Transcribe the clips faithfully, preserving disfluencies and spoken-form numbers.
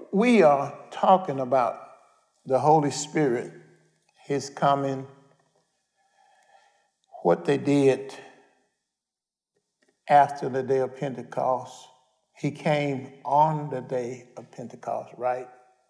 we are talking about the Holy Spirit, his coming, what they did after the day of Pentecost. He came on the day of Pentecost, right?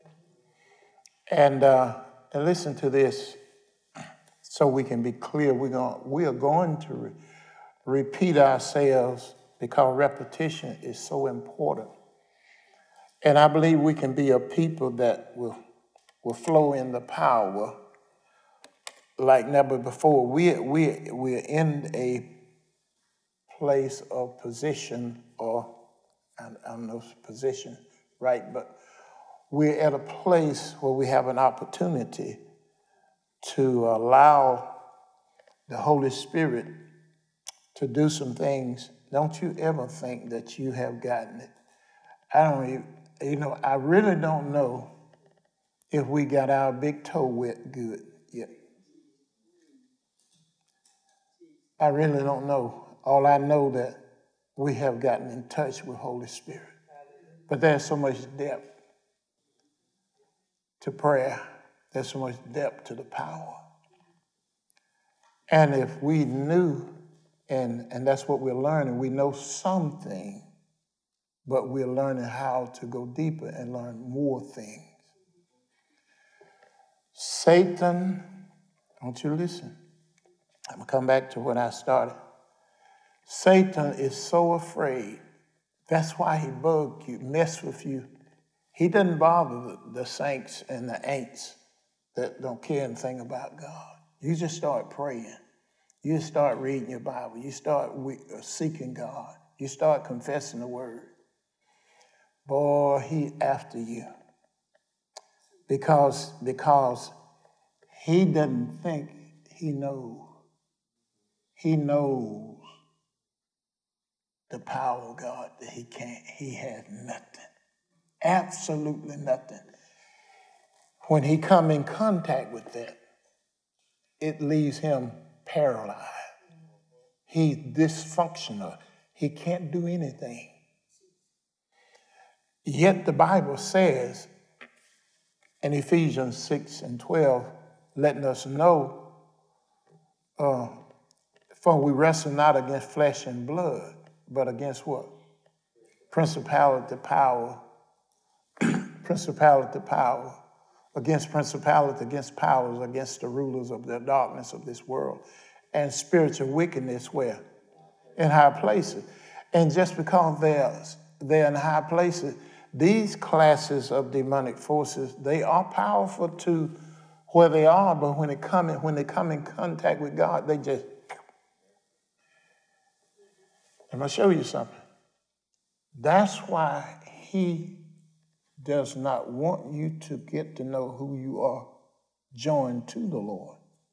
And, uh, and listen to this so we can be clear. We're going, we are going to re- repeat ourselves because repetition is so important. And I believe we can be a people that will, will flow in the power like never before. We, we, we're in a place of position, or I, I don't know position, right? But we're at a place where we have an opportunity to allow the Holy Spirit to do some things. Don't you ever think that you have gotten it. I don't even, you know, I really don't know if we got our big toe wet good yet. I really don't know. All I know that we have gotten in touch with Holy Spirit. But there's so much depth to prayer. There's so much depth to the power. And if we knew, and, and that's what we're learning, we know something, but we're learning how to go deeper and learn more things. Satan, I want you to listen. I'm going to come back to when I started. Satan is so afraid. That's why he bugged you, mess with you. He doesn't bother the, the saints and the ain'ts that don't care anything about God. You just start praying. You just start reading your Bible. You start seeking God. You start confessing the word. Boy, he after you. Because, because he doesn't think he knows. He knows the power of God that he can't, he has nothing. Absolutely nothing. When he come in contact with that, it leaves him paralyzed. He's dysfunctional. He can't do anything. Yet the Bible says in Ephesians six and twelve, letting us know, uh, for we wrestle not against flesh and blood, but against what? Principality, power, principality, power, against principality, against powers, against the rulers of the darkness of this world, and spiritual wickedness where? In high places. And just because they're, they're in high places, these classes of demonic forces, they are powerful to where they are, but when they come in, when they come in contact with God, they just, I'm going to show you something. That's why he does not want you to get to know who you are joined to the Lord.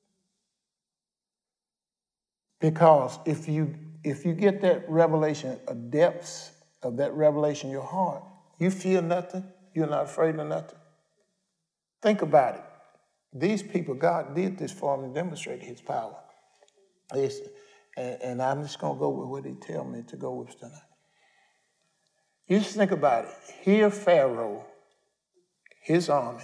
Because if you if you get that revelation, a depths of that revelation in your heart, you feel nothing, you're not afraid of nothing. Think about it. These people, God did this for them and demonstrated his power. Listen, and, and I'm just going to go with what he tell me to go with tonight. You just think about it. Here Pharaoh, his army,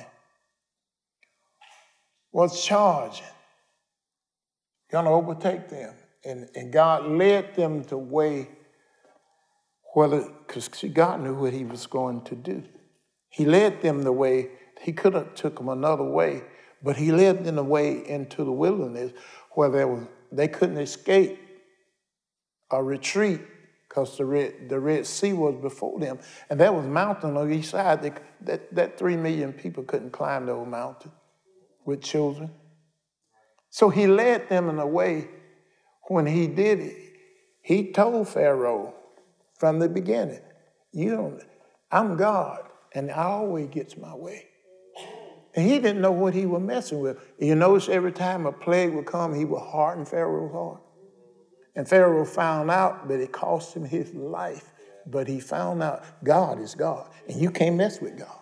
was charging, going to overtake them. And, and God led them the way, whether, because God knew what he was going to do. He led them the way, he could have took them another way, but he led them the way into the wilderness where there was, they couldn't escape or retreat because the Red, the Red Sea was before them. And there was mountain on each side. They, that, that three million people couldn't climb the old mountain with children. So he led them in a way. When he did it, he told Pharaoh from the beginning, you don't, I'm God, and I always gets my way. And he didn't know what he was messing with. You notice every time a plague would come, he would harden Pharaoh's heart. And Pharaoh found out that it cost him his life, but he found out God is God, and you can't mess with God.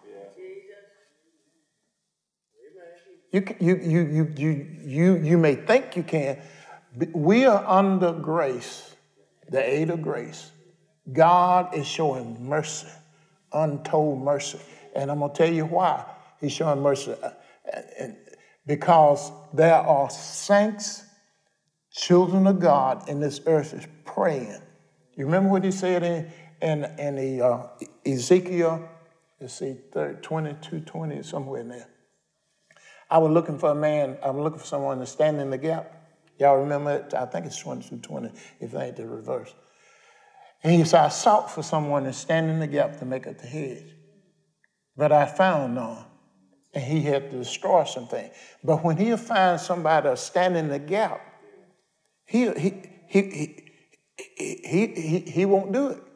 You, you, you, you, you, you, you may think you can. We are under grace, the aid of grace. God is showing mercy untold mercy. And I'm going to tell you why he's showing mercy. And because there are saints, children of God in this earth is praying. You remember what he said in, in, in the uh, Ezekiel, let's see, twenty-two, twenty, somewhere in there. I was looking for a man, I'm looking for someone to stand in the gap. Y'all remember it? I think it's twenty-two, twenty, if it ain't the reverse. And he said, I sought for someone to stand in the gap to make up the hedge. But I found none. And he had to destroy something. But when he'll find somebody to stand in the gap, he he he he he he, he won't do it.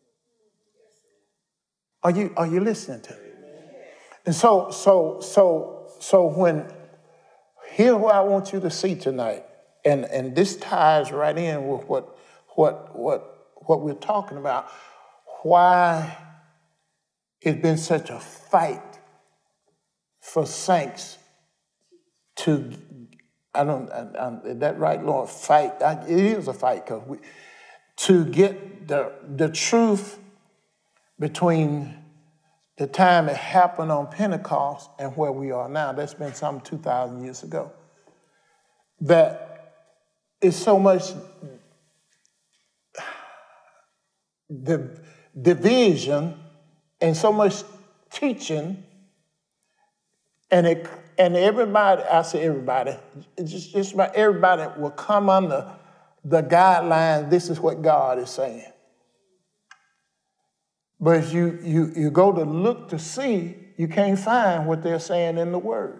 Are you are you listening to me? And so so so so when here's what I want you to see tonight, and and this ties right in with what what what what we're talking about. Why it's been such a fight for saints to, I don't, I, I, is that right, Lord? Fight. I, it is a fight because we, to get the the truth between the time it happened on Pentecost and where we are now. That's been some two thousand years ago. That is so much the division and so much teaching, and it and everybody, I say everybody, it's just, just about everybody will come under the guidelines. This is what God is saying. But if you you you go to look to see, you can't find what they're saying in the Word.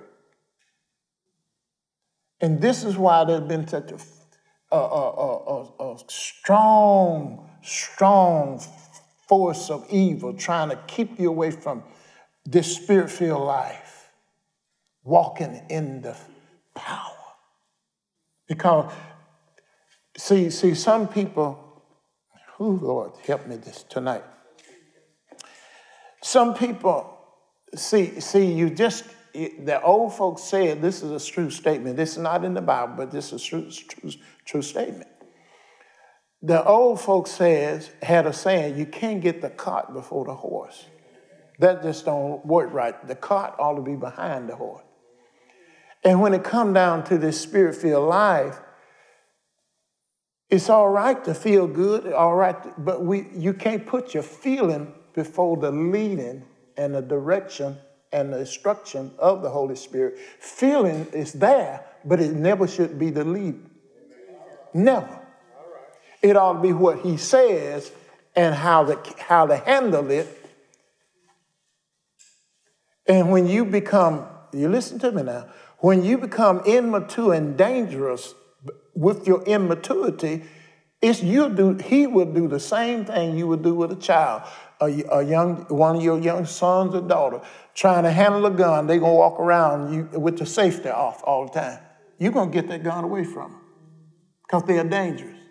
And this is why there's been such a a, a, a, a strong, strong force of evil trying to keep you away from this spirit-filled life, walking in the power. Because, see, see, some people, oh Lord, help me this tonight. Some people, see, see, you just, the old folks said, this is a true statement. This is not in the Bible, but this is a true, true, true statement. The old folks says, had a saying, you can't get the cart before the horse. That just don't work right. The cart ought to be behind the horse. And when it come down to this spirit-filled life, it's all right to feel good, all right, to, but we you can't put your feeling before the leading and the direction and the instruction of the Holy Spirit. Feeling is there, but it never should be the lead. Never. It ought to be what he says and how to, how to handle it. And when you become, you listen to me now, when you become immature and dangerous with your immaturity, it's you do. He will do the same thing you would do with a child, a, a young one of your young sons or daughter trying to handle a gun. They're gonna walk around you with the safety off all the time. You're gonna get that gun away from them because they are dangerous.